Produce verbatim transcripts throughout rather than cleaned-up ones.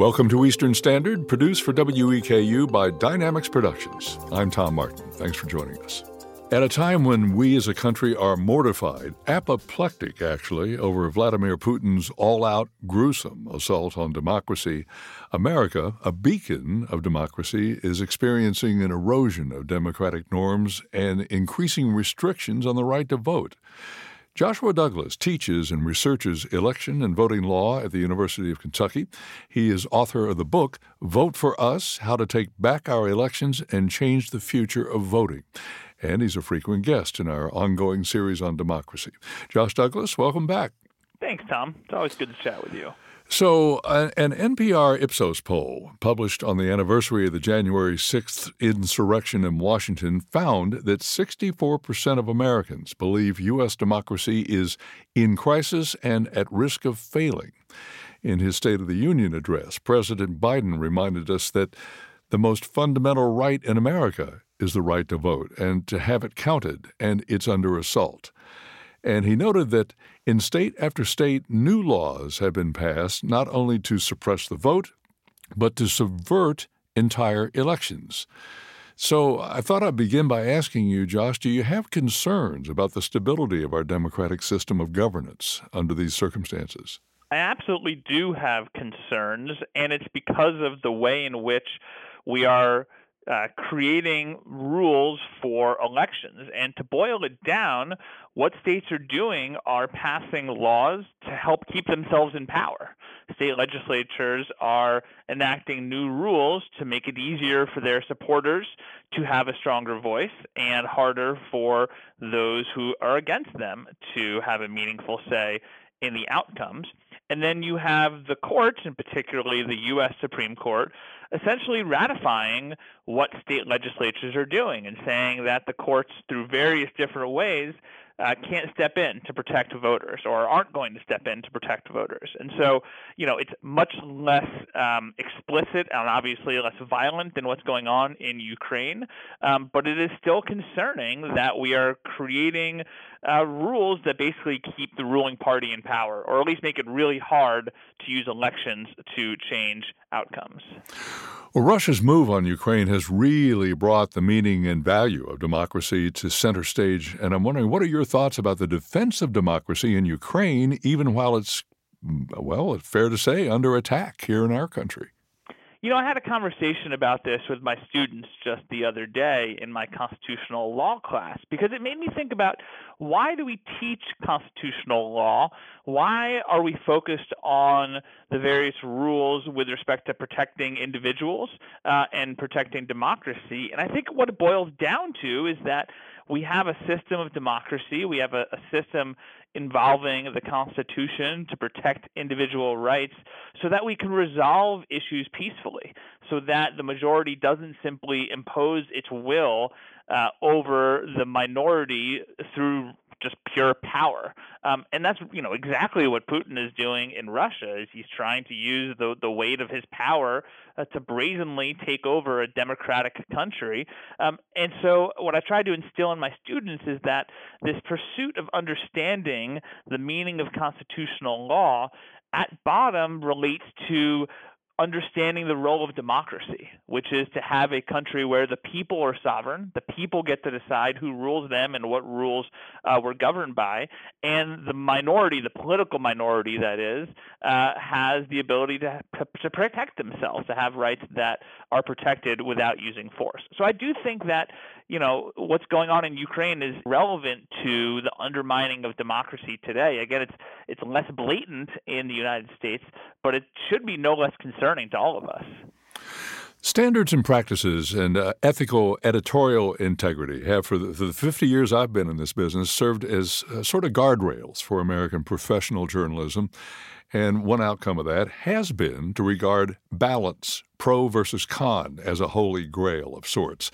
Welcome to Eastern Standard, produced for W E K U by Dynamics Productions. I'm Tom Martin. Thanks for joining us. At a time when we as a country are mortified, apoplectic actually, over Vladimir Putin's all-out, gruesome assault on democracy, America, a beacon of democracy, is experiencing an erosion of democratic norms and increasing restrictions on the right to vote. Joshua Douglas teaches and researches election and voting law at the University of Kentucky. He is author of the book, Vote for Us, How to Take Back Our Elections and Change the Future of Voting. And he's a frequent guest in our ongoing series on democracy. Josh Douglas, welcome back. Thanks, Tom. It's always good to chat with you. So, uh, an N P R Ipsos poll published on the anniversary of the January sixth insurrection in Washington found that sixty-four percent of Americans believe U S democracy is in crisis and at risk of failing. In his State of the Union address, President Biden reminded us that the most fundamental right in America is the right to vote and to have it counted, and it's under assault. And he noted that in state after state, new laws have been passed not only to suppress the vote, but to subvert entire elections. So I thought I'd begin by asking you, Josh, do you have concerns about the stability of our democratic system of governance under these circumstances? I absolutely do have concerns, and it's because of the way in which we are Uh, creating rules for elections. And to boil it down, what states are doing are passing laws to help keep themselves in power. State legislatures are enacting new rules to make it easier for their supporters to have a stronger voice and harder for those who are against them to have a meaningful say in the outcomes. And then you have the courts, and particularly the U S Supreme Court, essentially ratifying what state legislatures are doing and saying that the courts, through various different ways, uh, can't step in to protect voters or aren't going to step in to protect voters. And so, you know, it's much less um, explicit and obviously less violent than what's going on in Ukraine, um, but it is still concerning that we are creating uh, rules that basically keep the ruling party in power, or at least make it really hard to use elections to change outcomes. Well, Russia's move on Ukraine has really brought the meaning and value of democracy to center stage. And I'm wondering, what are your thoughts about the defense of democracy in Ukraine, even while it's, well, it's fair to say, under attack here in our country? You know, I had a conversation about this with my students just the other day in my constitutional law class, because it made me think about, why do we teach constitutional law? Why are we focused on the various rules with respect to protecting individuals uh, and protecting democracy? And I think what it boils down to is that we have a system of democracy. We have a, a system involving the Constitution to protect individual rights so that we can resolve issues peacefully, so that the majority doesn't simply impose its will uh, over the minority through just pure power. Um, and that's, you know, exactly what Putin is doing in Russia, is he's trying to use the, the weight of his power uh, to brazenly take over a democratic country. Um, and so what I try to instill in my students is that this pursuit of understanding the meaning of constitutional law at bottom relates to understanding the role of democracy, which is to have a country where the people are sovereign, the people get to decide who rules them and what rules uh, we're governed by, and the minority, the political minority that is, uh, has the ability to, to, to protect themselves, to have rights that are protected without using force. So I do think that, you know, what's going on in Ukraine is relevant to the undermining of democracy today. Again, it's it's less blatant in the United States, but it should be no less concerning to all of us. Standards and practices and uh, ethical editorial integrity have, for the, for the fifty years I've been in this business, served as uh, sort of guardrails for American professional journalism. And one outcome of that has been to regard balance, pro versus con, as a holy grail of sorts.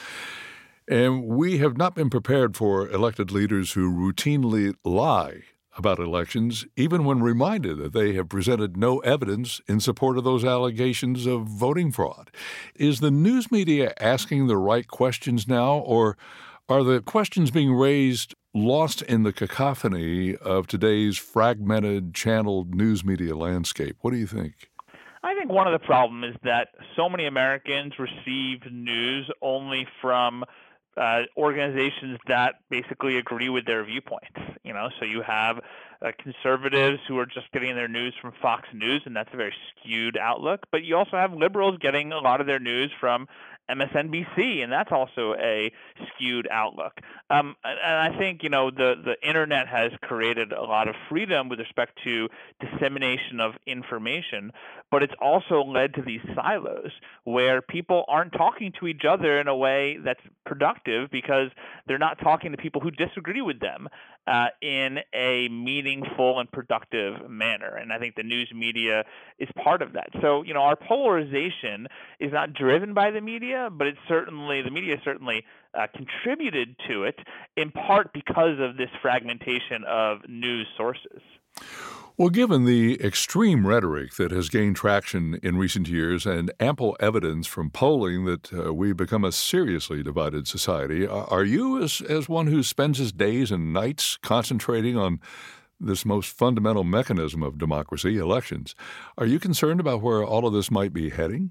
And we have not been prepared for elected leaders who routinely lie about elections, even when reminded that they have presented no evidence in support of those allegations of voting fraud. Is the news media asking the right questions now, or are the questions being raised lost in the cacophony of today's fragmented, channeled news media landscape? What do you think? I think one of the problems is that so many Americans receive news only from uh, organizations that basically agree with their viewpoints. You know, so you have uh, conservatives who are just getting their news from Fox News, and that's a very skewed outlook. But you also have liberals getting a lot of their news from M S N B C, and that's also a skewed outlook. Um, and I think, you know, the, the internet has created a lot of freedom with respect to dissemination of information, but it's also led to these silos where people aren't talking to each other in a way that's productive because they're not talking to people who disagree with them uh, in a meaningful and productive manner. And I think the news media is part of that. So, you know, our polarization is not driven by the media, but it's certainly, the media certainly uh, contributed to it in part because of this fragmentation of news sources. Well, given the extreme rhetoric that has gained traction in recent years and ample evidence from polling that uh, we've become a seriously divided society, are you, as, as one who spends his days and nights concentrating on this most fundamental mechanism of democracy, elections, are you concerned about where all of this might be heading?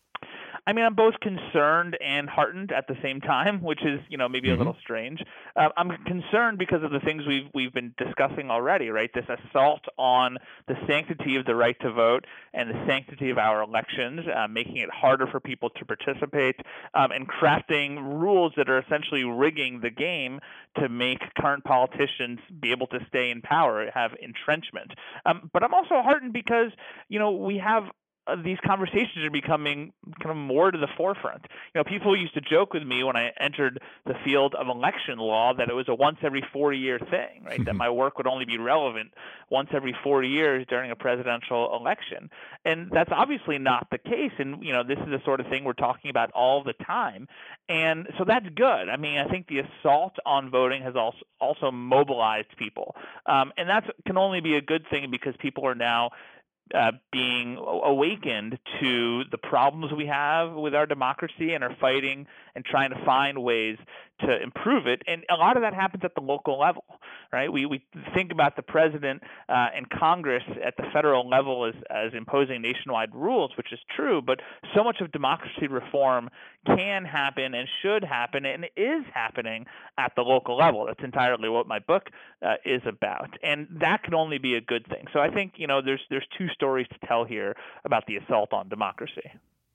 I mean, I'm both concerned and heartened at the same time, which is, you know, maybe mm-hmm. a little strange. Uh, I'm concerned because of the things we've we've been discussing already, right? This assault on the sanctity of the right to vote and the sanctity of our elections, uh, making it harder for people to participate, um, and crafting rules that are essentially rigging the game to make current politicians be able to stay in power, have entrenchment. Um, but I'm also heartened because, you know, we have Uh, these conversations are becoming kind of more to the forefront. You know, people used to joke with me when I entered the field of election law that it was a once every four year thing, right? That my work would only be relevant once every four years during a presidential election. And that's obviously not the case. And, you know, this is the sort of thing we're talking about all the time. And so that's good. I mean, I think the assault on voting has also, also mobilized people. Um, and that can only be a good thing because people are now Uh, being awakened to the problems we have with our democracy and are fighting and trying to find ways to improve it. And a lot of that happens at the local level, right? We we think about the president uh, and Congress at the federal level as, as imposing nationwide rules, which is true, but so much of democracy reform can happen and should happen and is happening at the local level. That's entirely what my book uh, is about. And that can only be a good thing. So I think, you know, there's there's two stories to tell here about the assault on democracy.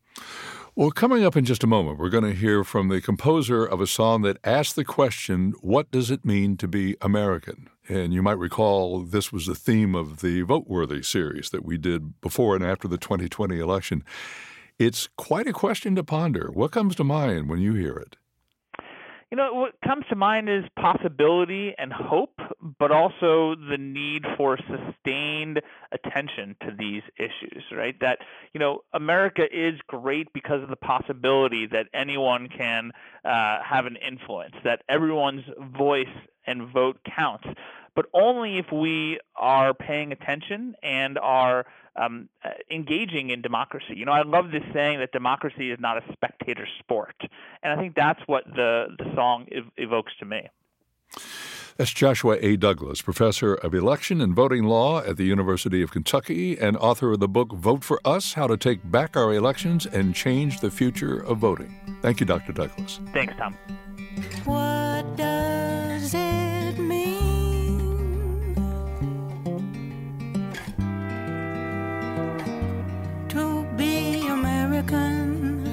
Well, coming up in just a moment, we're going to hear from the composer of a song that asks the question, what does it mean to be American? And you might recall this was the theme of the Vote Worthy series that we did before and after the twenty twenty election. It's quite a question to ponder. What comes to mind when you hear it? You know, what comes to mind is possibility and hope, but also the need for sustained attention to these issues, right? That, you know, America is great because of the possibility that anyone can uh, have an influence, that everyone's voice and vote counts, but only if we are paying attention and are um, engaging in democracy. You know, I love this saying that democracy is not a spectator sport, and I think that's what the, the song ev- evokes to me. That's Joshua A. Douglas, professor of election and voting law at the University of Kentucky and author of the book Vote for Us, How to Take Back Our Elections and Change the Future of Voting. Thank you, Doctor Douglas. Thanks, Tom. What does it mean to be American?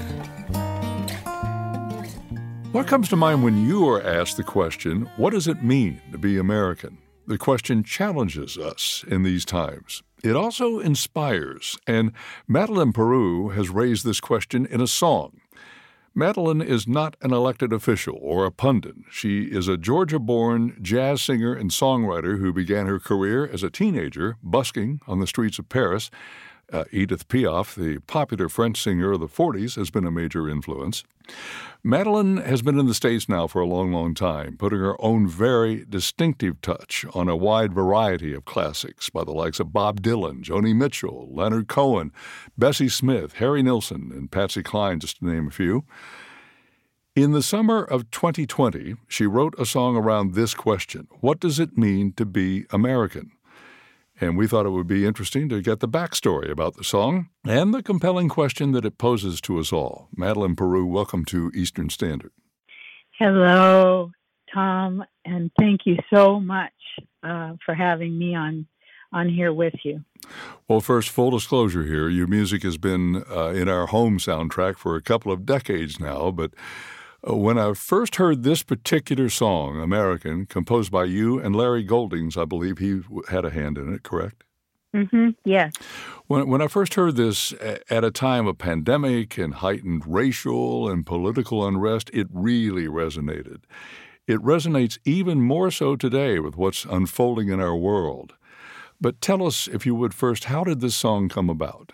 What comes to mind when you are asked the question, what does it mean to be American? The question challenges us in these times. It also inspires, and Madeleine Peyroux has raised this question in a song. Madeleine is not an elected official or a pundit. She is a Georgia-born jazz singer and songwriter who began her career as a teenager busking on the streets of Paris. Uh, Edith Piaf, the popular French singer of the forties, has been a major influence. Madeleine has been in the States now for a long, long time, putting her own very distinctive touch on a wide variety of classics by the likes of Bob Dylan, Joni Mitchell, Leonard Cohen, Bessie Smith, Harry Nilsson, and Patsy Cline, just to name a few. In the summer of twenty twenty, she wrote a song around this question, what does it mean to be American? and we thought it would be interesting to get the backstory about the song and the compelling question that it poses to us all. Madeleine Peru, welcome to Eastern Standard. Hello, Tom, and thank you so much uh, for having me on on here with you. Well, first, full disclosure here, your music has been uh, in our home soundtrack for a couple of decades now, but uh, when I first heard this particular song, American, composed by you and Larry Goldings, I believe he had a hand in it, correct? Mm-hmm, yes. When, when I first heard this at a time of pandemic and heightened racial and political unrest, it really resonated. It resonates even more so today with what's unfolding in our world. But tell us, if you would first, how did this song come about?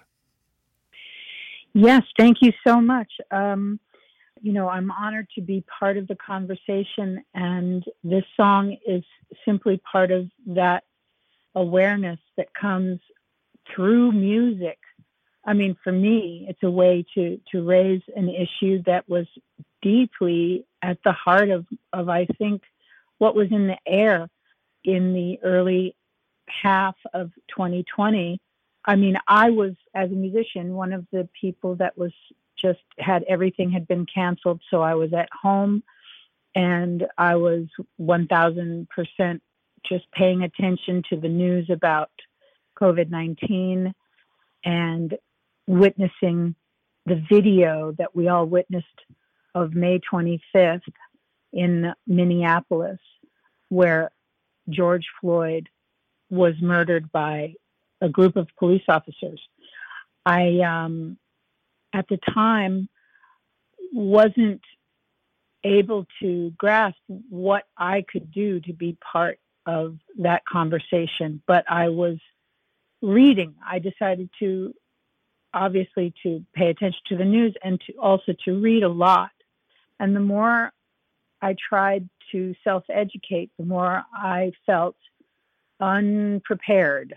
Yes, thank you so much. Um, you know, I'm honored to be part of the conversation, and this song is simply part of that awareness that comes through music. I mean, for me, it's a way to, to raise an issue that was deeply at the heart of, of, I think, what was in the air in the early half of twenty twenty. I mean, I was, as a musician, one of the people that was just had everything had been canceled. So I was at home and I was one thousand percent just paying attention to the news about COVID nineteen and witnessing the video that we all witnessed of May twenty-fifth in Minneapolis, where George Floyd was murdered by a group of police officers. I, um, at the time, wasn't able to grasp what I could do to be part of that conversation, but I was reading. I decided to, obviously, to pay attention to the news and to also to read a lot. And the more I tried to self-educate, the more I felt unprepared.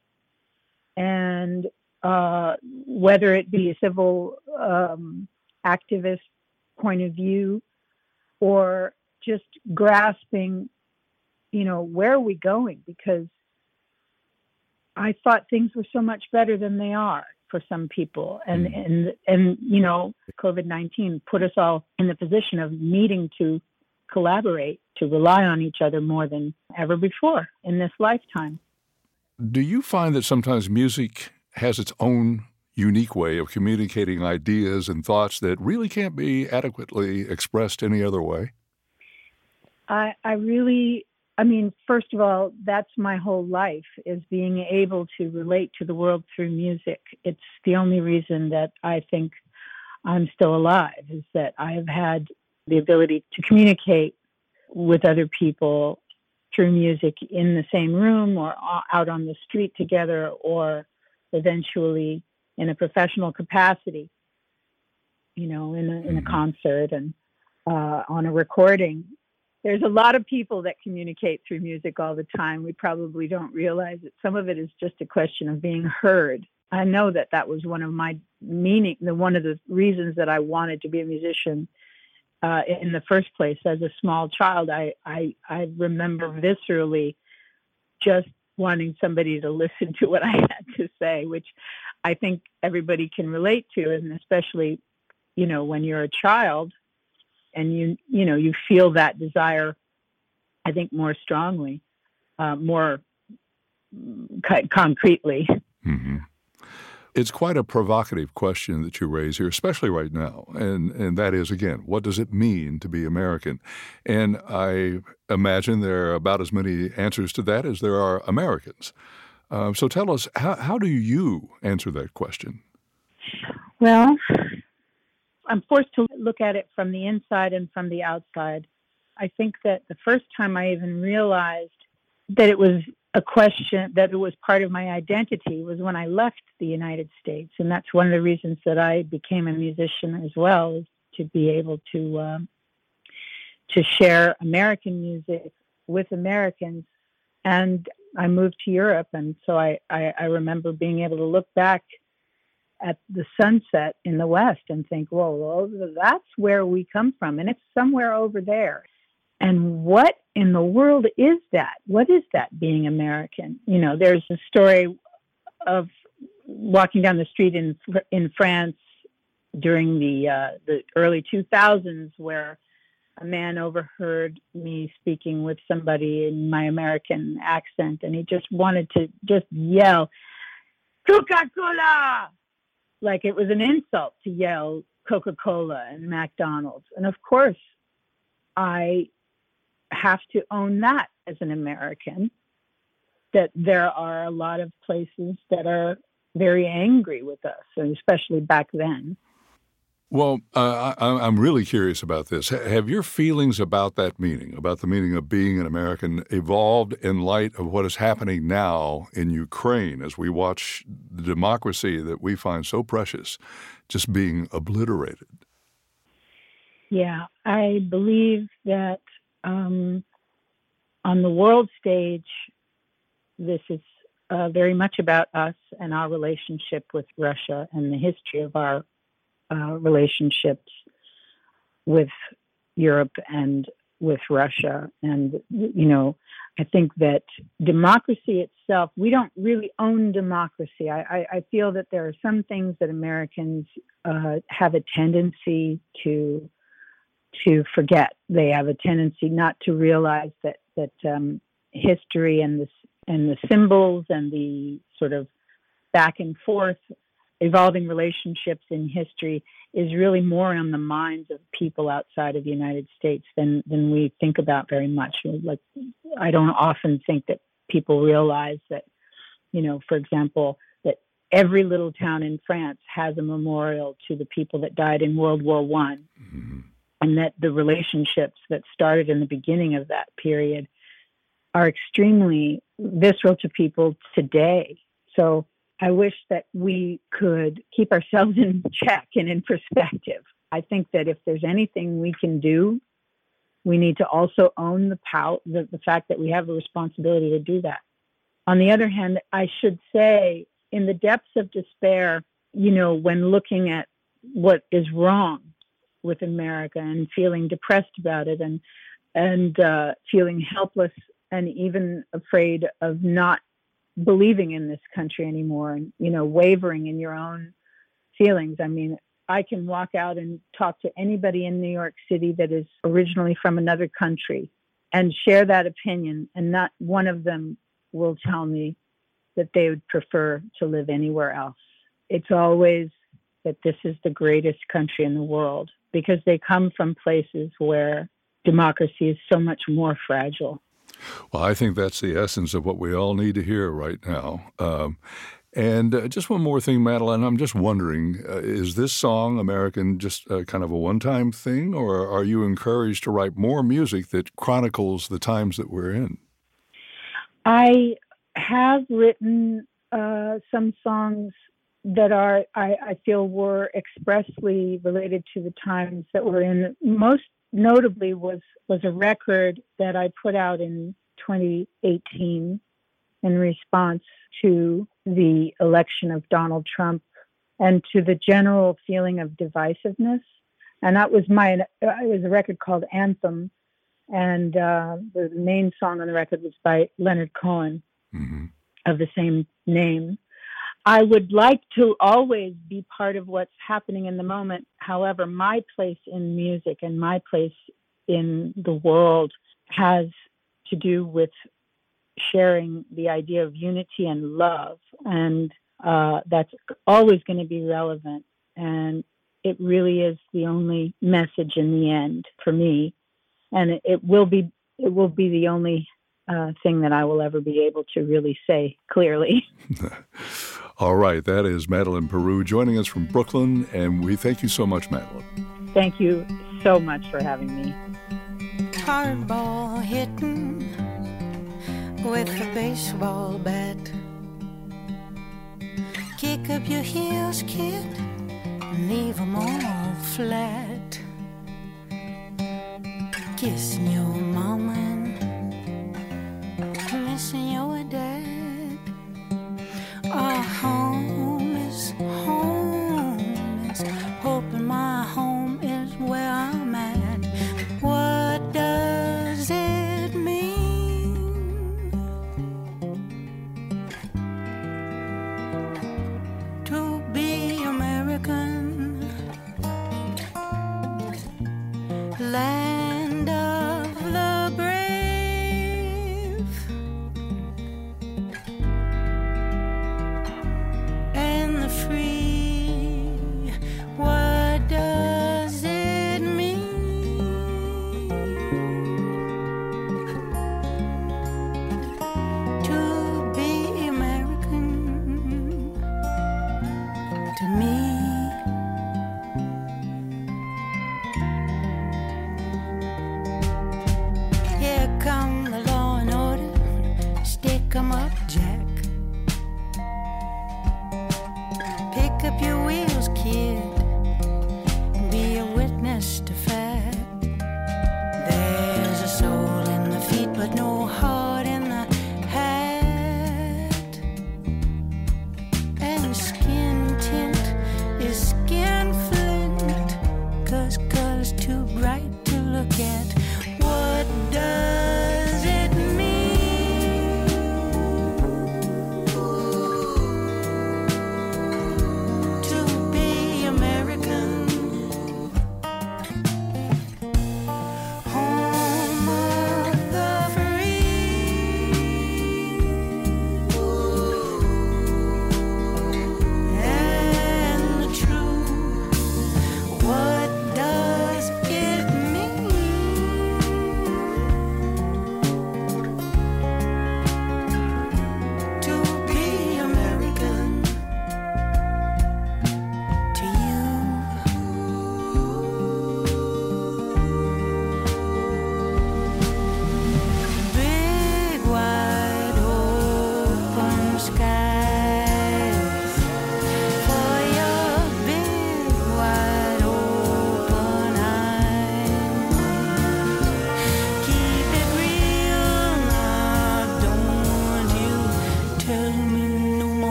And uh, whether it be a civil um, activist point of view or just grasping, you know, where are we going? Because I thought things were so much better than they are for some people. And, mm. and, and you know, COVID nineteen put us all in the position of needing to collaborate, to rely on each other more than ever before in this lifetime. Do you find that sometimes music has its own unique way of communicating ideas and thoughts that really can't be adequately expressed any other way? I, I really, I mean, first of all, that's my whole life, is being able to relate to the world through music. It's the only reason that I think I'm still alive, is that I have had the ability to communicate with other people through music in the same room or out on the street together, or eventually in a professional capacity, you know, in a, in a concert and uh, on a recording. There's a lot of people that communicate through music all the time. We probably don't realize it. Some of it is just a question of being heard. I know that that was one of my meaning, the one of the reasons that I wanted to be a musician uh, in the first place. As a small child, I, I, I remember viscerally just wanting somebody to listen to what I had to say, which I think everybody can relate to, and especially, you know, when you're a child and you, you know, you feel that desire, I think, more strongly, uh, more c- concretely. Mm-hmm. It's quite a provocative question that you raise here, especially right now. And and that is, again, what does it mean to be American? And I imagine there are about as many answers to that as there are Americans. Uh, so tell us, how, how do you answer that question? Well, I'm forced to look at it from the inside and from the outside. I think that the first time I even realized that it was a question, that it was part of my identity, was when I left the United States. And that's one of the reasons that I became a musician as well, is to be able to um, to share American music with Americans. And I moved to Europe, and so I, I, I remember being able to look back at the sunset in the West and think, whoa, well, that's where we come from, and it's somewhere over there. And what in the world is that? What is that, being American? You know, there's a story of walking down the street in in France during the uh, the early two thousands, where a man overheard me speaking with somebody in my American accent, and he just wanted to just yell, "Coca-Cola!" Like it was an insult to yell Coca-Cola and McDonald's. And of course, I have to own that as an American, that there are a lot of places that are very angry with us, and especially back then. Well, uh, I, I'm really curious about this. Have your feelings about that meaning, about the meaning of being an American, evolved in light of what is happening now in Ukraine as we watch the democracy that we find so precious just being obliterated? Yeah, I believe that um, on the world stage, this is uh, very much about us and our relationship with Russia and the history of our uh, relationships with Europe and with Russia. And, you know, I think that democracy itself, we don't really own democracy. I, I, I feel that there are some things that Americans uh, have a tendency to to forget. They have a tendency not to realize that that um, history and the and the symbols and the sort of back and forth evolving relationships in history is really more on the minds of people outside of the United States than than we think about very much. Like, I don't often think that people realize that, you know, for example, that every little town in France has a memorial to the people that died in World War One. Mm-hmm. And that the relationships that started in the beginning of that period are extremely visceral to people today. So I wish that we could keep ourselves in check and in perspective. I think that if there's anything we can do, we need to also own the power, the, the fact that we have a responsibility to do that. On the other hand, I should say, in the depths of despair, you know, when looking at what is wrong with America and feeling depressed about it, and and uh, feeling helpless and even afraid of not believing in this country anymore, and, you know, wavering in your own feelings. I mean, I can walk out and talk to anybody in New York City that is originally from another country and share that opinion, and not one of them will tell me that they would prefer to live anywhere else. It's always that this is the greatest country in the world, because they come from places where democracy is so much more fragile. Well, I think that's the essence of what we all need to hear right now. Um, and uh, just one more thing, Madeline, I'm just wondering, uh, is this song, American, just uh, kind of a one-time thing, or are you encouraged to write more music that chronicles the times that we're in? I have written uh, some songs that are, I, I feel, were expressly related to the times that we're in. Most notably was, was a record that I put out in twenty eighteen in response to the election of Donald Trump and to the general feeling of divisiveness. And that was my, it was a record called Anthem. And uh, the main song on the record was by Leonard Cohen, mm-hmm. of the same name. I would like to always be part of what's happening in the moment. However, my place in music and my place in the world has to do with sharing the idea of unity and love. And uh, that's always going to be relevant. And it really is the only message in the end for me. And it, it will be, it will be the only uh, thing that I will ever be able to really say clearly. All right, that is Madeleine Peyroux joining us from Brooklyn, and we thank you so much, Madeleine. Thank you so much for having me. Hardball hitting with a baseball bat. Kick up your heels, kid, and leave them all flat. Kissing your mama and missing your dad. Our home is home, is hoping my home is where I'm at. What does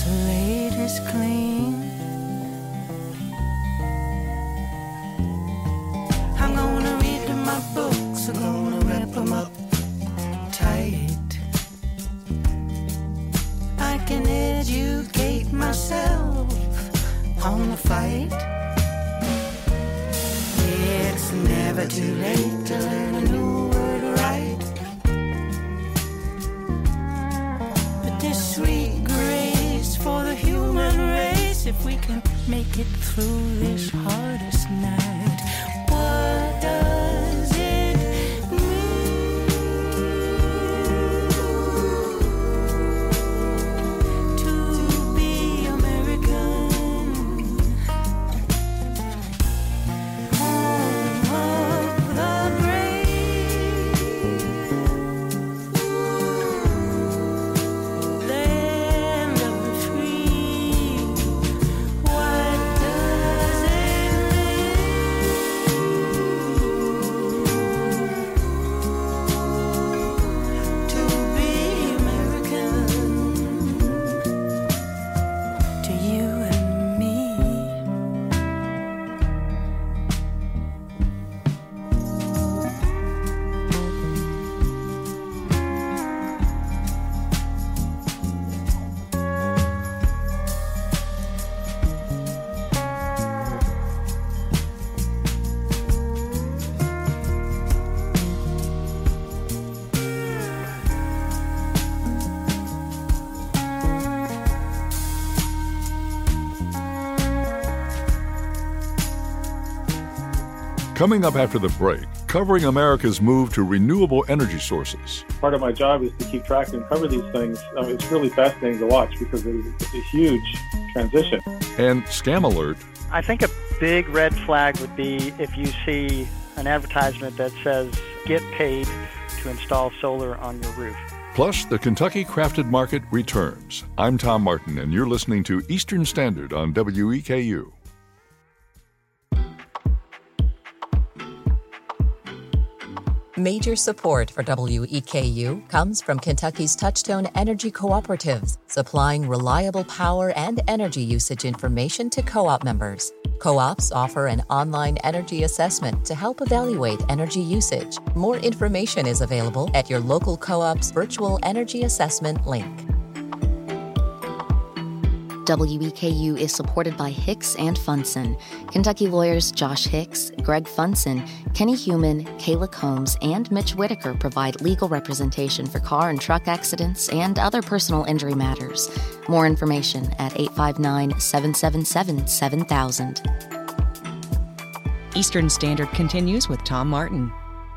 slate is clean. I'm gonna read my books, I'm gonna wrap them up tight. I can educate myself on the fight. It's never too late to learn a new word right. But this sweet grace for the human race, if we can make it through this hardest night. What does it mean to be American? Home of the brave, land of the free. What does it mean to be American? To you and me. Coming up after the break, covering America's move to renewable energy sources. Part of my job is to keep track and cover these things. Um, it's really fascinating to watch because it's a huge transition. And scam alert. I think a big red flag would be if you see an advertisement that says, get paid to install solar on your roof. Plus, the Kentucky Crafted Market returns. I'm Tom Martin, and you're listening to Eastern Standard on W E K U. Major support for W E K U comes from Kentucky's Touchstone Energy Cooperatives, supplying reliable power and energy usage information to co-op members. Co-ops offer an online energy assessment to help evaluate energy usage. More information is available at your local co-op's virtual energy assessment link. W E K U is supported by Hicks and Funson. Kentucky lawyers Josh Hicks, Greg Funson, Kenny Human, Kayla Combs, and Mitch Whitaker provide legal representation for car and truck accidents and other personal injury matters. More information at eight five nine, seven seven seven, seven thousand. Eastern Standard continues with Tom Martin.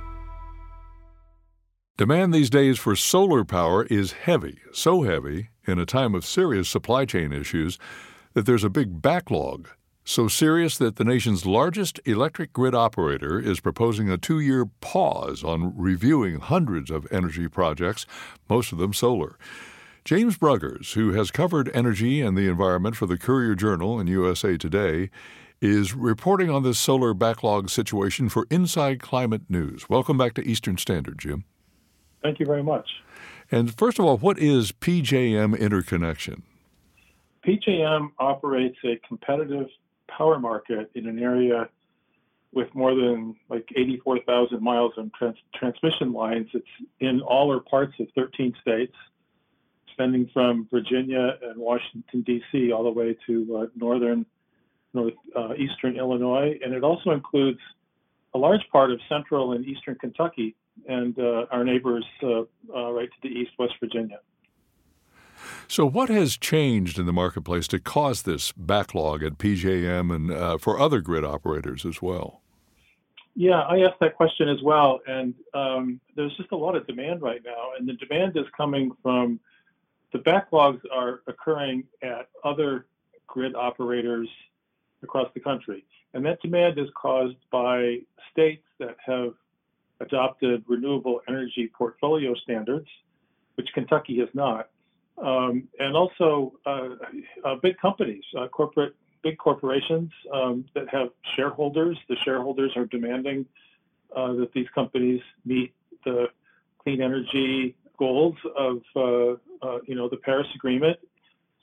Demand these days for solar power is heavy, so heavy, in a time of serious supply chain issues, that there's a big backlog. So serious that the nation's largest electric grid operator is proposing a two-year pause on reviewing hundreds of energy projects, most of them solar. James Bruggers, who has covered energy and the environment for the Courier-Journal and U S A Today, is reporting on this solar backlog situation for Inside Climate News. Welcome back to Eastern Standard, Jim. Thank you very much. And first of all, what is P J M interconnection? P J M operates a competitive power market in an area with more than like eighty-four thousand miles of trans- transmission lines. It's in all or parts of thirteen states, extending from Virginia and Washington, D C all the way to uh, northern, northeastern uh, Illinois. And it also includes a large part of central and eastern Kentucky and uh, our neighbors uh, uh, right to the east, West Virginia. So what has changed in the marketplace to cause this backlog at P J M and uh, for other grid operators as well? Yeah, I asked that question as well. And um, there's just a lot of demand right now. And the demand is coming from, the backlogs are occurring at other grid operators across the country. And that demand is caused by states that have adopted renewable energy portfolio standards, which Kentucky has not. Um, and also uh, uh, big companies, uh, corporate, big corporations um, that have shareholders. The shareholders are demanding uh, that these companies meet the clean energy goals of, uh, uh, you know, the Paris Agreement.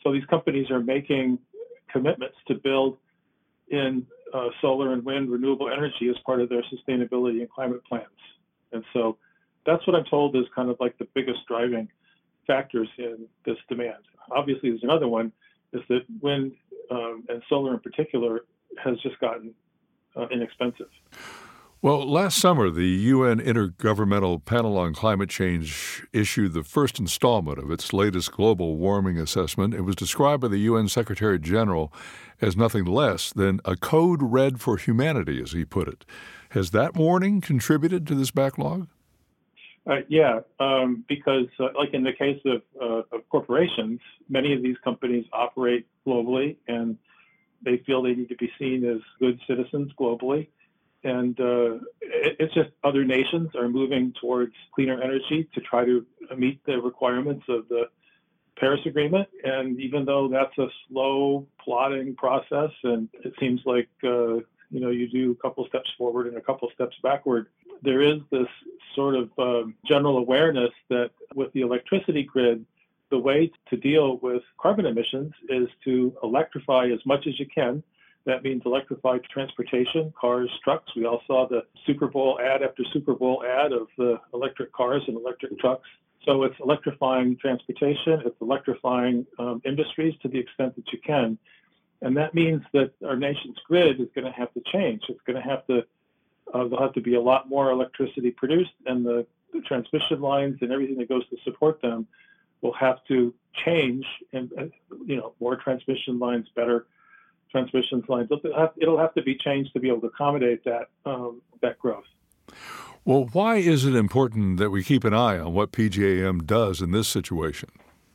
So these companies are making commitments to build in uh, solar and wind renewable energy as part of their sustainability and climate plans. And so that's what I'm told is kind of like the biggest driving factors in this demand. Obviously, there's another one, is that wind um, and solar in particular has just gotten uh, inexpensive. Well, last summer, the U N Intergovernmental Panel on Climate Change issued the first installment of its latest global warming assessment. It was described by the U N Secretary General as nothing less than a code red for humanity, as he put it. Has that warning contributed to this backlog? Uh, yeah, um, because uh, like in the case of, uh, of corporations, many of these companies operate globally and they feel they need to be seen as good citizens globally. And uh, it, it's just other nations are moving towards cleaner energy to try to meet the requirements of the Paris Agreement. And even though that's a slow, plodding process, and it seems like, uh, you know, you do a couple steps forward and a couple steps backward, there is this sort of um, general awareness that with the electricity grid, the way to deal with carbon emissions is to electrify as much as you can. That means electrify transportation, cars, trucks. We all saw the Super Bowl ad after Super Bowl ad of the electric cars and electric trucks. So it's electrifying transportation, it's electrifying um, industries to the extent that you can. And that means that our nation's grid is going to have to change. It's going to have to, uh, there'll have to be a lot more electricity produced, and the, the transmission lines and everything that goes to support them will have to change, and, uh, you know, more transmission lines, better transmission lines. It'll have, it'll have to be changed to be able to accommodate that um, that growth. Well, why is it important that we keep an eye on what P J A M does in this situation?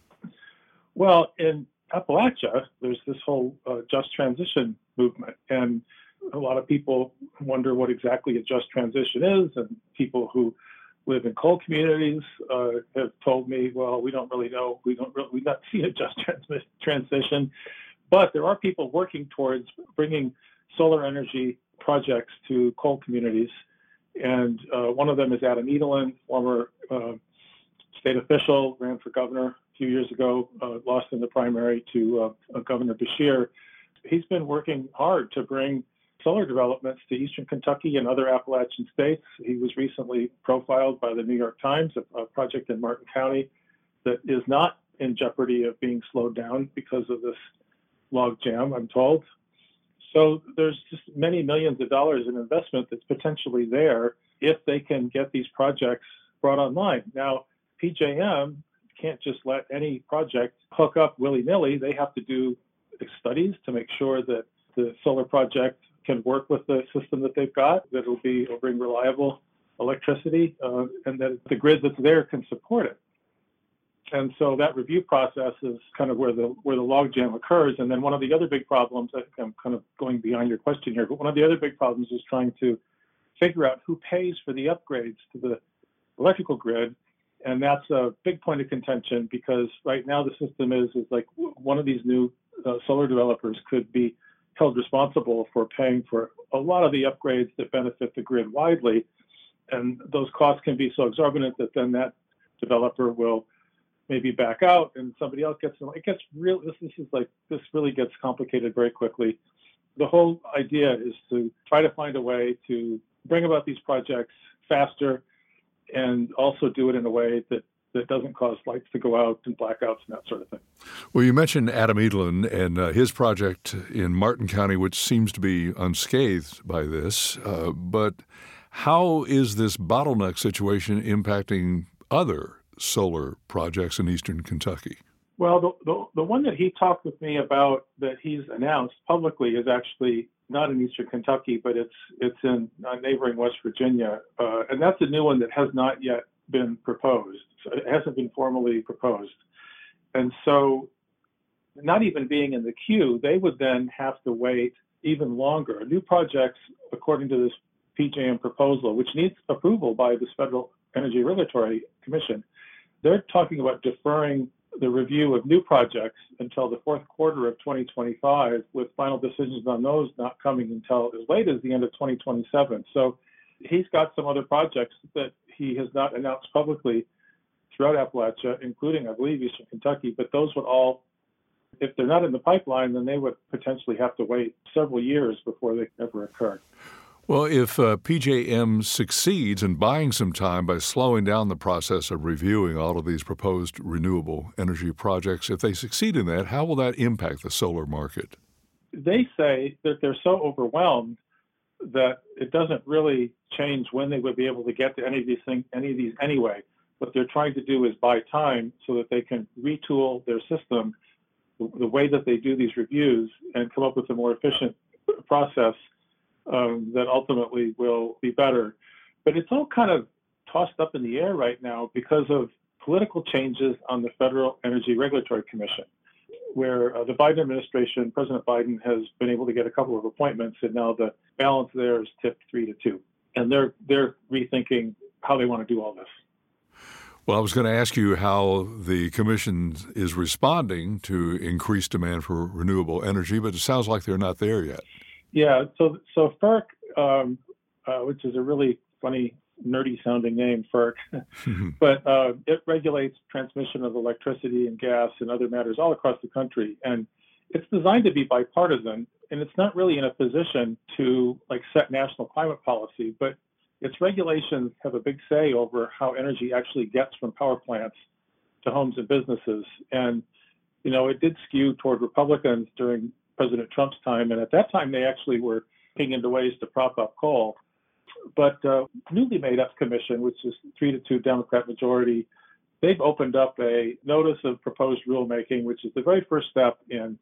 Well, in Appalachia, there's this whole uh, just transition movement, and a lot of people wonder what exactly a just transition is, and people who live in coal communities uh, have told me, well, we don't really know, we don't really, we've not seen a just trans- transition, but there are people working towards bringing solar energy projects to coal communities, and uh, one of them is Adam Edelin, former uh, state official, ran for governor a few years ago, uh, lost in the primary to uh, Governor Beshear. He's been working hard to bring solar developments to eastern Kentucky and other Appalachian states. He was recently profiled by the New York Times, a, a project in Martin County that is not in jeopardy of being slowed down because of this log jam, I'm told. So there's just many millions of dollars in investment that's potentially there if they can get these projects brought online. Now, P J M can't just let any project hook up willy-nilly. They have to do studies to make sure that the solar project can work with the system that they've got, that it'll be it'll bring reliable electricity, uh, and that the grid that's there can support it. And so that review process is kind of where the where the logjam occurs. And then one of the other big problems, I think I'm kind of going beyond your question here, but one of the other big problems is trying to figure out who pays for the upgrades to the electrical grid. And that's a big point of contention, because right now the system is, is like one of these new uh, solar developers could be held responsible for paying for a lot of the upgrades that benefit the grid widely. And those costs can be so exorbitant that then that developer will maybe back out and somebody else gets them. It gets real, this, this is like, this really gets complicated very quickly. The whole idea is to try to find a way to bring about these projects faster and also do it in a way that, that doesn't cause lights to go out and blackouts and that sort of thing. Well, you mentioned Adam Edelin and uh, his project in Martin County, which seems to be unscathed by this. Uh, but how is this bottleneck situation impacting other solar projects in eastern Kentucky? Well, the, the, the one that he talked with me about that he's announced publicly is actually not in eastern Kentucky, but it's it's in uh, neighboring West Virginia. Uh, and that's a new one that has not yet been proposed. So it hasn't been formally proposed. And so not even being in the queue, they would then have to wait even longer. New projects, according to this P J M proposal, which needs approval by the Federal Energy Regulatory Commission, they're talking about deferring the review of new projects until the fourth quarter of twenty twenty-five, with final decisions on those not coming until as late as the end of twenty twenty-seven. So he's got some other projects that he has not announced publicly throughout Appalachia, including, I believe, eastern Kentucky, but those would all If they're not in the pipeline, then they would potentially have to wait several years before they ever occur. Well, if uh, P J M succeeds in buying some time by slowing down the process of reviewing all of these proposed renewable energy projects, if they succeed in that, how will that impact the solar market? They say that they're so overwhelmed that it doesn't really change when they would be able to get to any of these things, any of these anyway. What they're trying to do is buy time so that they can retool their system, the, the way that they do these reviews, and come up with a more efficient process um, that ultimately will be better. But it's all kind of tossed up in the air right now because of political changes on the Federal Energy Regulatory Commission, where uh, the Biden administration, President Biden, has been able to get a couple of appointments, and now the balance there is tipped three to two. And they're they're rethinking how they want to do all this. Well, I was going to ask you how the commission is responding to increased demand for renewable energy, but it sounds like they're not there yet. Yeah, so so FERC, um, uh, which is a really funny, nerdy-sounding name, FERC, but uh, it regulates transmission of electricity and gas and other matters all across the country. And it's designed to be bipartisan, and it's not really in a position to like set national climate policy, but its regulations have a big say over how energy actually gets from power plants to homes and businesses. And, you know, it did skew toward Republicans during President Trump's time, and at that time they actually were looking into ways to prop up coal. But uh, newly made up commission, which is three to two Democrat majority, they've opened up a notice of proposed rulemaking, which is the very first step in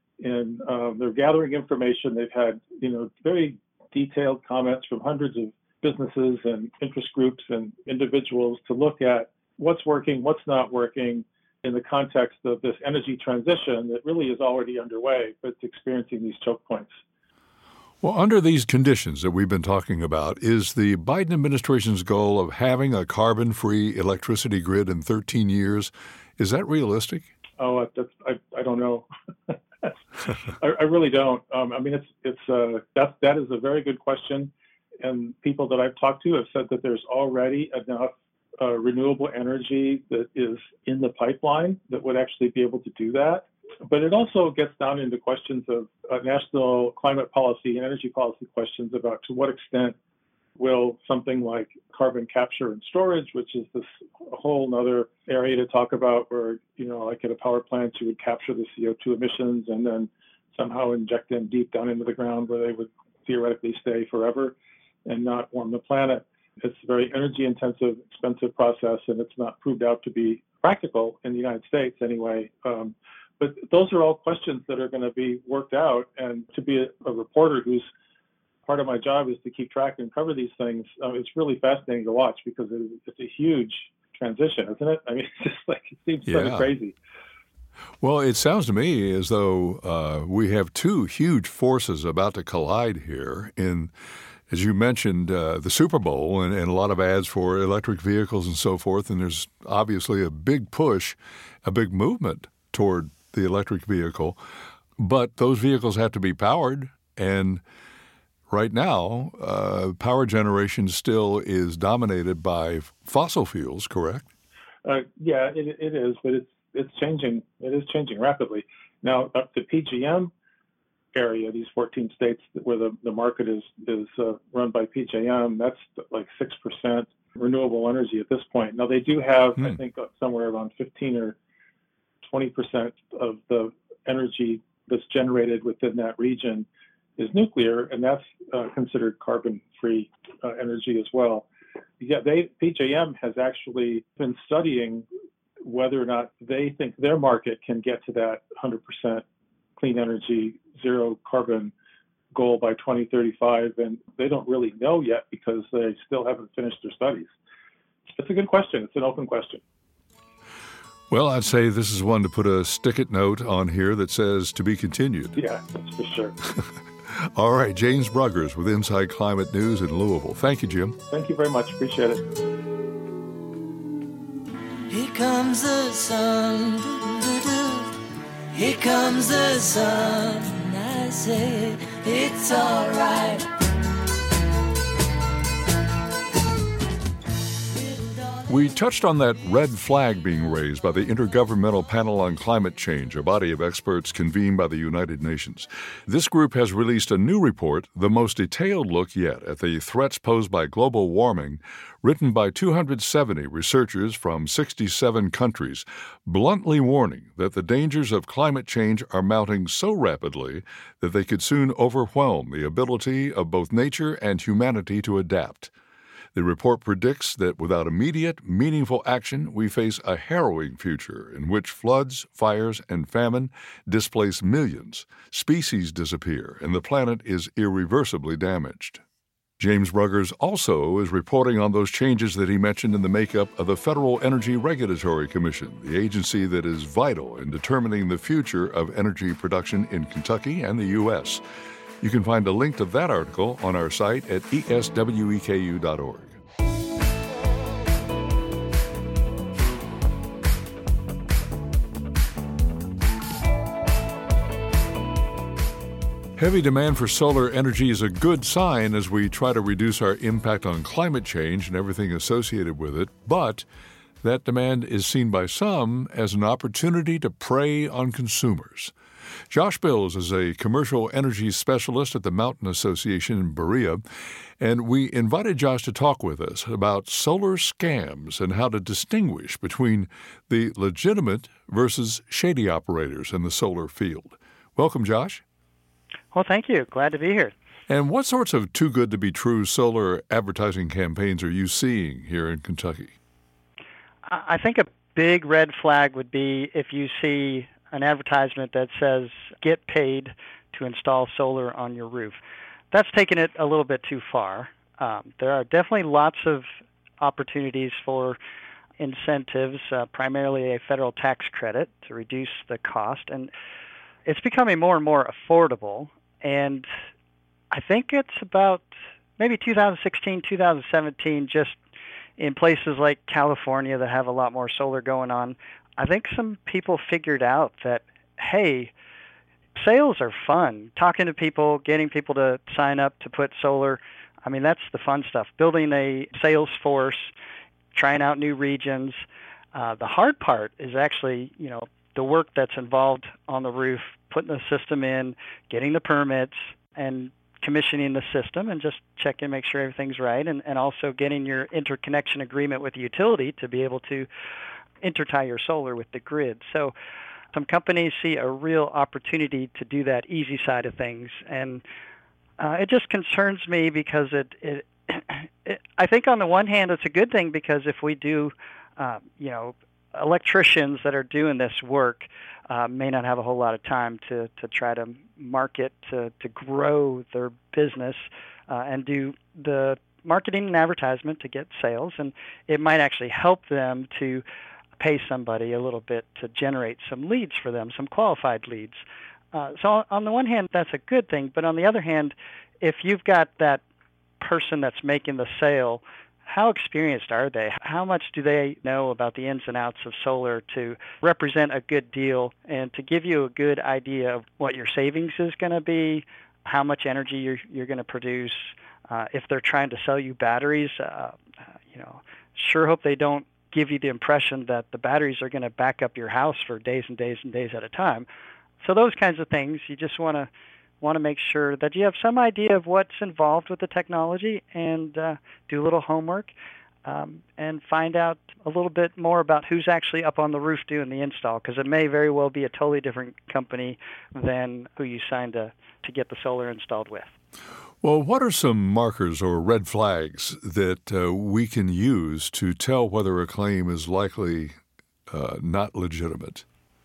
in uh, they're gathering information. They've had, you know, very detailed comments from hundreds of businesses and interest groups and individuals to look at what's working, what's not working in the context of this energy transition that really is already underway, but it's experiencing these choke points. Well, under these conditions that we've been talking about, is the Biden administration's goal of having a carbon-free electricity grid in thirteen years, is that realistic? Oh, that's, I, I don't know. I, I really don't. Um, I mean, it's it's uh, that that is a very good question, and people that I've talked to have said that there's already enough uh, renewable energy that is in the pipeline that would actually be able to do that. But it also gets down into questions of uh, national climate policy and energy policy questions about to what extent will something like carbon capture and storage, which is this whole other area to talk about where, you know, like at a power plant, you would capture the C O two emissions and then somehow inject them deep down into the ground where they would theoretically stay forever and not warm the planet. It's a very energy intensive, expensive process, and it's not proved out to be practical in the United States anyway. Um, But those are all questions that are going to be worked out. And to be a, a reporter whose part of my job is to keep track and cover these things, uh, it's really fascinating to watch because it, it's a huge transition, isn't it? I mean, it's just like, it seems yeah. sort of crazy. Well, it sounds to me as though uh, we have two huge forces about to collide here in, as you mentioned, uh, the Super Bowl and, and a lot of ads for electric vehicles and so forth. And there's obviously a big push, a big movement toward the electric vehicle, but those vehicles have to be powered, and right now, uh, power generation still is dominated by fossil fuels, correct? Uh, yeah, it, it is, but it's it's changing. It is changing rapidly. Now, up to P J M area, these fourteen states where the, the market is is uh, run by P J M, that's like six percent renewable energy at this point. Now, they do have, hmm. I think, somewhere around fifteen or twenty percent of the energy that's generated within that region is nuclear, and that's uh, considered carbon-free uh, energy as well. Yeah, they, P J M has actually been studying whether or not they think their market can get to that one hundred percent clean energy, zero carbon goal by twenty thirty-five, and they don't really know yet because they still haven't finished their studies. It's a good question. It's an open question. Well, I'd say this is one to put a stick-it note on here that says to be continued. Yeah, that's for sure. All right, James Bruggers with Inside Climate News in Louisville. Thank you, Jim. Thank you very much. Appreciate it. Here comes the sun. Here comes the sun. I say it's all right. We touched on that red flag being raised by the Intergovernmental Panel on Climate Change, a body of experts convened by the United Nations. This group has released a new report, the most detailed look yet at the threats posed by global warming, written by two hundred seventy researchers from sixty-seven countries, bluntly warning that the dangers of climate change are mounting so rapidly that they could soon overwhelm the ability of both nature and humanity to adapt. The report predicts that without immediate, meaningful action, we face a harrowing future in which floods, fires, and famine displace millions, species disappear, and the planet is irreversibly damaged. James Ruggers also is reporting on those changes that he mentioned in the makeup of the Federal Energy Regulatory Commission, the agency that is vital in determining the future of energy production in Kentucky and the U S You can find a link to that article on our site at E S W E K U dot org. Heavy demand for solar energy is a good sign as we try to reduce our impact on climate change and everything associated with it, but that demand is seen by some as an opportunity to prey on consumers. Josh Bills is a commercial energy specialist at the Mountain Association in Berea, and we invited Josh to talk with us about solar scams and how to distinguish between the legitimate versus shady operators in the solar field. Welcome, Josh. Well, thank you. Glad to be here. And what sorts of too-good-to-be-true solar advertising campaigns are you seeing here in Kentucky? I think a big red flag would be if you see an advertisement that says, get paid to install solar on your roof. That's taking it a little bit too far. Um, there are definitely lots of opportunities for incentives, uh, primarily a federal tax credit to reduce the cost. And it's becoming more and more affordable. And I think it's about maybe two thousand sixteen, two thousand seventeen, just in places like California that have a lot more solar going on, I think some people figured out that, hey, sales are fun. Talking to people, getting people to sign up to put solar, I mean, that's the fun stuff. Building a sales force, trying out new regions. Uh, the hard part is actually, you know, the work that's involved on the roof, putting the system in, getting the permits, and commissioning the system and just checking, make sure everything's right, and, and also getting your interconnection agreement with the utility to be able to intertie your solar with the grid. So some companies see a real opportunity to do that easy side of things, and uh, it just concerns me because it, it, it, I think on the one hand it's a good thing because if we do, uh, you know, electricians that are doing this work uh, may not have a whole lot of time to, to try to market, to, to grow their business uh, and do the marketing and advertisement to get sales, and it might actually help them to pay somebody a little bit to generate some leads for them, some qualified leads. Uh, so on the one hand, that's a good thing, but on the other hand, if you've got that person that's making the sale, how experienced are they? How much do they know about the ins and outs of solar to represent a good deal and to give you a good idea of what your savings is going to be, how much energy you're, you're going to produce? Uh, if they're trying to sell you batteries, uh, you know, sure hope they don't give you the impression that the batteries are going to back up your house for days and days and days at a time. So those kinds of things, you just want to want to make sure that you have some idea of what's involved with the technology and uh, do a little homework um, and find out a little bit more about who's actually up on the roof doing the install, because it may very well be a totally different company than who you signed to, to get the solar installed with. Well, what are some markers or red flags that uh, we can use to tell whether a claim is likely uh, not legitimate?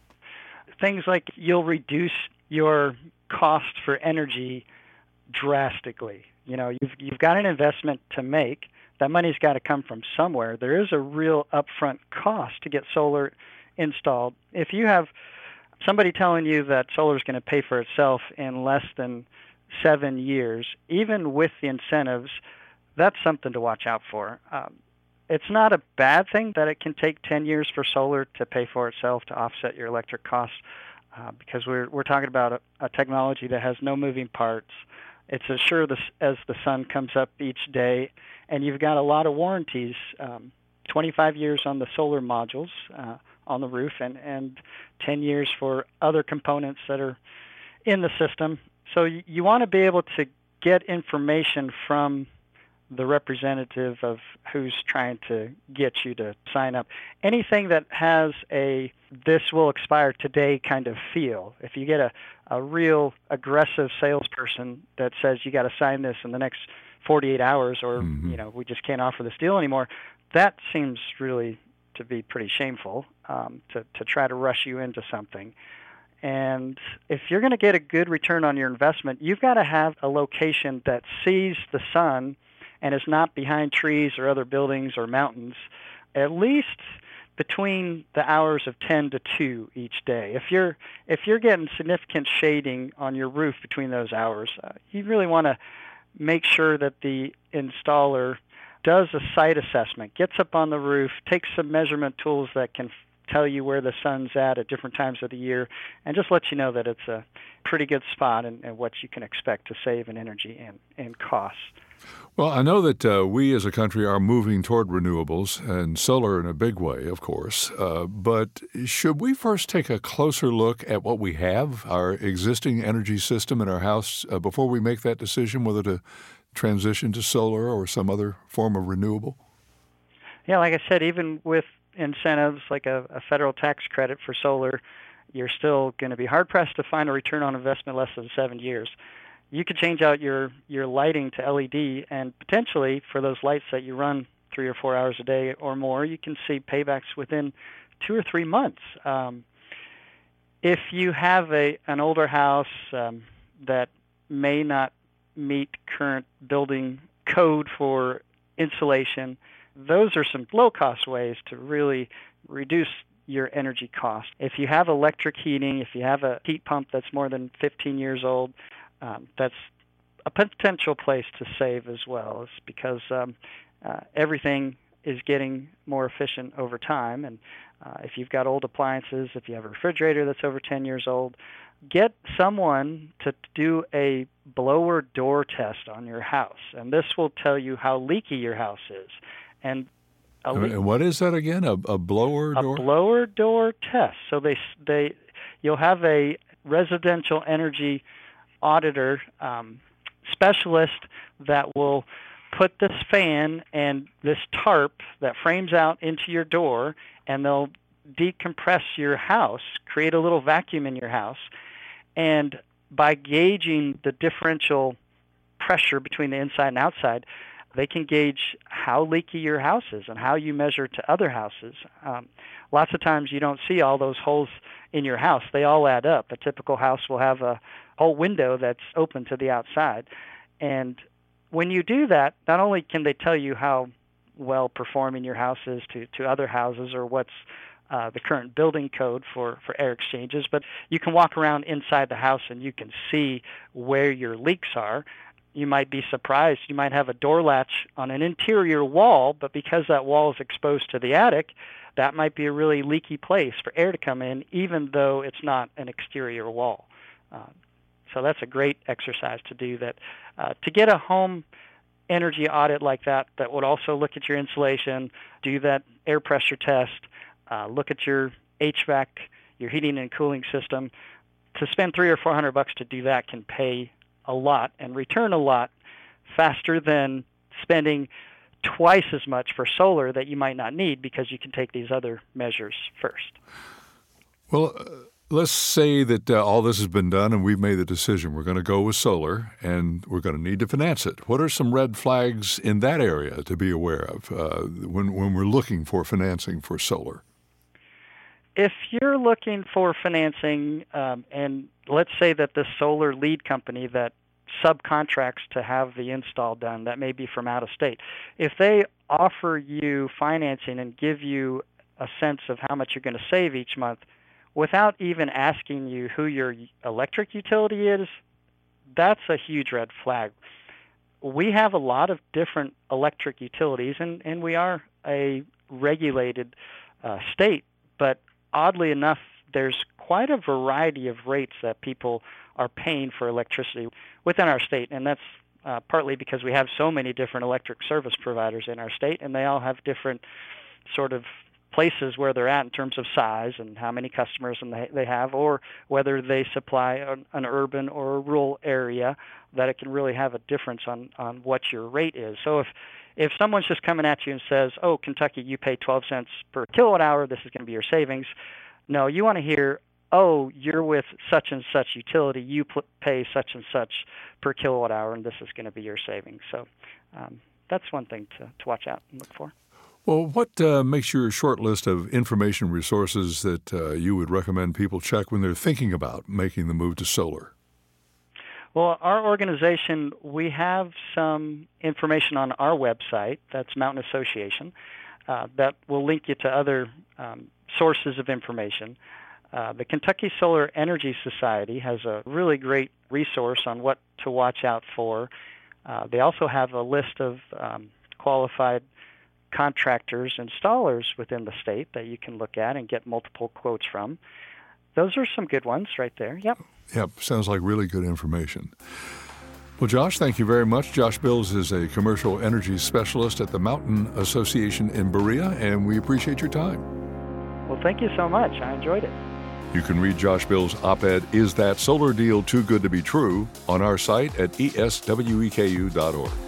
Things like you'll reduce your cost for energy drastically. You know, you've you've got an investment to make. That money's got to come from somewhere. There is a real upfront cost to get solar installed. If you have somebody telling you that solar is going to pay for itself in less than seven years, even with the incentives, that's something to watch out for. Um, it's not a bad thing that it can take ten years for solar to pay for itself, to offset your electric costs. Uh, because we're we're talking about a, a technology that has no moving parts. It's as sure the, as the sun comes up each day, and you've got a lot of warranties um, twenty-five years on the solar modules uh, on the roof, and, and ten years for other components that are in the system. So you, you want to be able to get information from the representative of who's trying to get you to sign up. Anything that has a this will expire today kind of feel. If you get a, a real aggressive salesperson that says you got to sign this in the next forty-eight hours or, mm-hmm. you know, we just can't offer this deal anymore, that seems really to be pretty shameful, um, to, to try to rush you into something. And if you're going to get a good return on your investment, you've got to have a location that sees the sun and is not behind trees or other buildings or mountains, at least between the hours of ten to two each day. If you're if you're getting significant shading on your roof between those hours, uh, you really want to make sure that the installer does a site assessment, gets up on the roof, takes some measurement tools that can tell you where the sun's at at different times of the year, and just let you know that it's a pretty good spot and, and what you can expect to save in energy and, and costs. Well, I know that uh, we as a country are moving toward renewables and solar in a big way, of course. Uh, but should we first take a closer look at what we have, our existing energy system in our house, uh, before we make that decision whether to transition to solar or some other form of renewable? Yeah, like I said, even with incentives like a, a federal tax credit for solar, you're still going to be hard-pressed to find a return on investment less than seven years. You could change out your, your lighting to L E D, and potentially for those lights that you run three or four hours a day or more, you can see paybacks within two or three months. Um, if you have a an older house um, that may not meet current building code for insulation, those are some low-cost ways to really reduce your energy cost. If you have electric heating, if you have a heat pump that's more than fifteen years old, um, that's a potential place to save as well. It's because um, uh, everything is getting more efficient over time. And uh, if you've got old appliances, if you have a refrigerator that's over ten years old, get someone to do a blower door test on your house. And this will tell you how leaky your house is. And a le- and what is that again? A, a blower door? A blower door test. So they they you'll have a residential energy auditor um, specialist that will put this fan and this tarp that frames out into your door, and they'll decompress your house, create a little vacuum in your house, and by gauging the differential pressure between the inside and outside, they can gauge how leaky your house is and how you measure to other houses. Um, lots of times you don't see all those holes in your house. They all add up. A typical house will have a whole window that's open to the outside. And when you do that, not only can they tell you how well performing your house is to, to other houses or what's uh, the current building code for, for air exchanges, but you can walk around inside the house and you can see where your leaks are. You might be surprised. You might have a door latch on an interior wall, but because that wall is exposed to the attic, that might be a really leaky place for air to come in, even though it's not an exterior wall. Uh, so that's a great exercise to do. That uh, to get a home energy audit like that, that would also look at your insulation, do that air pressure test, uh, look at your H V A C, your heating and cooling system. To spend three or four hundred bucks to do that can pay a lot and return a lot faster than spending twice as much for solar that you might not need because you can take these other measures first. Well, uh, let's say that uh, all this has been done and we've made the decision. We're going to go with solar and we're going to need to finance it. What are some red flags in that area to be aware of uh, when, when we're looking for financing for solar? If you're looking for financing, um, and let's say that the solar lead company that subcontracts to have the install done, that may be from out of state, if they offer you financing and give you a sense of how much you're going to save each month without even asking you who your electric utility is, that's a huge red flag. We have a lot of different electric utilities, and, and we are a regulated uh, state, but oddly enough, there's quite a variety of rates that people are paying for electricity within our state, and that's uh, partly because we have so many different electric service providers in our state, and they all have different sort of places where they're at in terms of size and how many customers and they, they have, or whether they supply an, an urban or a rural area, that it can really have a difference on, on what your rate is. So if if someone's just coming at you and says, oh, Kentucky, you pay twelve cents per kilowatt hour, this is going to be your savings. No, you want to hear, oh, you're with such and such utility, you pl- pay such and such per kilowatt hour, and this is going to be your savings. So um, that's one thing to, to watch out and look for. Well, what uh, makes your short list of information resources that uh, you would recommend people check when they're thinking about making the move to solar? Well, our organization, we have some information on our website, that's Mountain Association, uh, that will link you to other um, sources of information. Uh, the Kentucky Solar Energy Society has a really great resource on what to watch out for. Uh, they also have a list of um, qualified contractors, installers within the state that you can look at and get multiple quotes from. Those are some good ones right there. Yep. Yep. Sounds like really good information. Well, Josh, thank you very much. Josh Bills is a commercial energy specialist at the Mountain Association in Berea, and we appreciate your time. Well, thank you so much. I enjoyed it. You can read Josh Bills' op-ed, Is That Solar Deal Too Good to Be True?, on our site at E S W E K U dot org.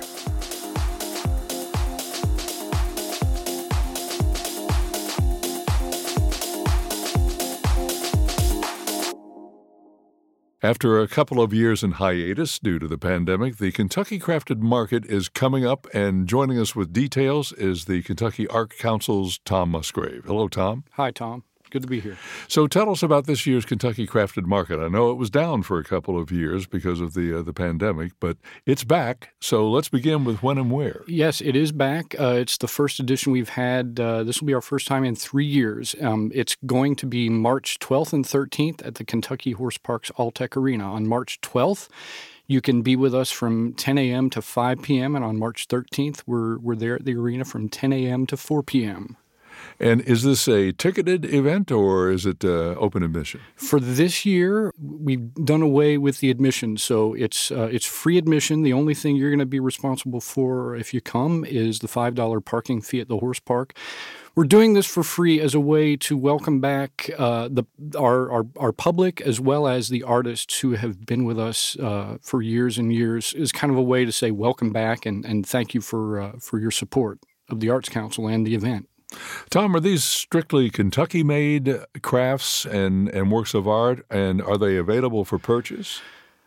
After a couple of years in hiatus due to the pandemic, the Kentucky Crafted Market is coming up, and joining us with details is the Kentucky Art Council's Tom Musgrave. Hello, Tom. Hi, Tom. Good to be here. So tell us about this year's Kentucky Crafted Market. I know it was down for a couple of years because of the uh, the pandemic, but it's back. So let's begin with when and where. Yes, it is back. Uh, it's the first edition we've had. Uh, this will be our first time in three years. Um, it's going to be March twelfth and thirteenth at the Kentucky Horse Parks Alltech Arena. On March twelfth, you can be with us from ten a.m. to five p.m., and on March thirteenth, we're we're there at the arena from ten a.m. to four p.m. And is this a ticketed event or is it uh, open admission? For this year, we've done away with the admission, so it's uh, it's free admission. The only thing you're going to be responsible for if you come is the five dollars parking fee at the horse park. We're doing this for free as a way to welcome back uh, the our, our our public as well as the artists who have been with us uh, for years and years. Is kind of a way to say welcome back and, and thank you for uh, for your support of the Arts Council and the event. Tom, are these strictly Kentucky-made crafts and, and works of art, and are they available for purchase?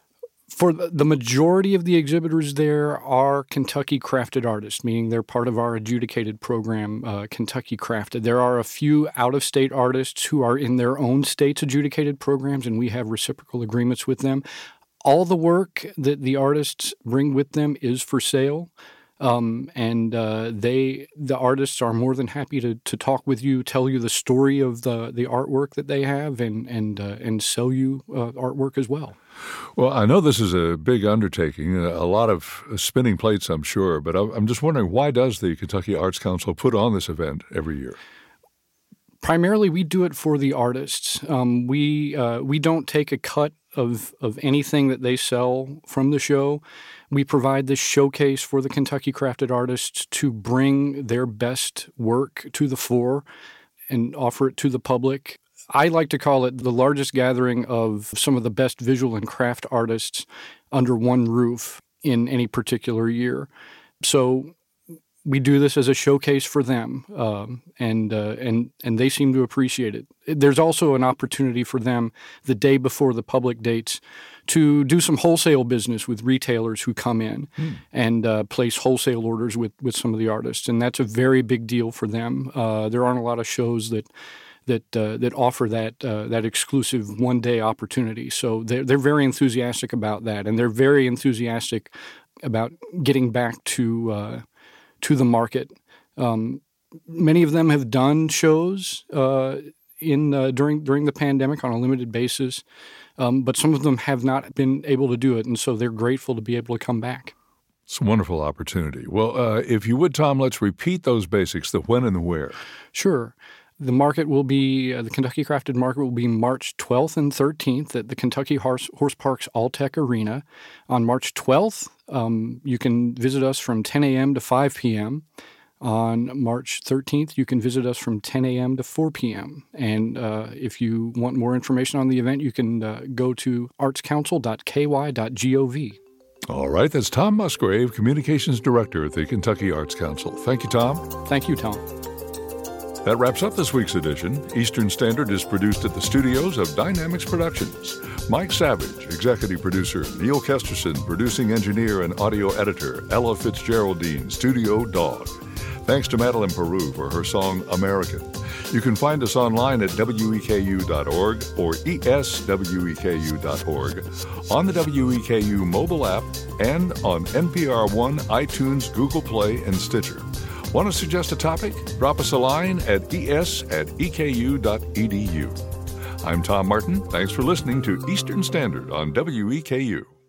For the majority of the exhibitors there are Kentucky crafted artists, meaning they're part of our adjudicated program, uh, Kentucky Crafted. There are a few out-of-state artists who are in their own state's adjudicated programs, and we have reciprocal agreements with them. All the work that the artists bring with them is for sale. Um, and uh, they, the artists are more than happy to, to talk with you, tell you the story of the, the artwork that they have, and and uh, and sell you uh, artwork as well. Well, I know this is a big undertaking, a lot of spinning plates, I'm sure, but I'm just wondering, why does the Kentucky Arts Council put on this event every year? Primarily, we do it for the artists. Um, we uh, we don't take a cut of of anything that they sell from the show. We provide this showcase for the Kentucky Crafted artists to bring their best work to the fore and offer it to the public. I like to call it the largest gathering of some of the best visual and craft artists under one roof in any particular year. So we do this as a showcase for them, um, and uh, and and they seem to appreciate it. There's also an opportunity for them the day before the public dates to do some wholesale business with retailers who come in mm. and uh, place wholesale orders with, with some of the artists, and that's a very big deal for them. Uh, there aren't a lot of shows that that uh, that offer that uh, that exclusive one day opportunity, so they're they're very enthusiastic about that, and they're very enthusiastic about getting back to. Uh, to the market. Um, many of them have done shows uh, in uh, during during the pandemic on a limited basis, um, but some of them have not been able to do it, and so they're grateful to be able to come back. It's a wonderful opportunity. Well, uh, if you would, Tom, let's repeat those basics, the when and the where. Sure. The market will be, uh, the Kentucky Crafted Market will be March twelfth and thirteenth at the Kentucky Horse, Horse Parks Alltech Arena. On March twelfth, um, you can visit us from ten a.m. to five p.m. On March thirteenth, you can visit us from ten a.m. to four p.m. And uh, if you want more information on the event, you can uh, go to arts council dot k y dot gov. All right, that's Tom Musgrave, Communications Director at the Kentucky Arts Council. Thank you, Tom. Thank you, Tom. That wraps up this week's edition. Eastern Standard is produced at the studios of Dynamics Productions. Mike Savage, executive producer, Neil Kesterson, producing engineer and audio editor, Ella Fitzgeraldine, studio dog. Thanks to Madeline Peru for her song American. You can find us online at W E K U dot org or E S W E K U dot org, on the W E K U mobile app, and on N P R One, iTunes, Google Play, and Stitcher. Want to suggest a topic? Drop us a line at es at e k u dot e d u. I'm Tom Martin. Thanks for listening to Eastern Standard on W E K U.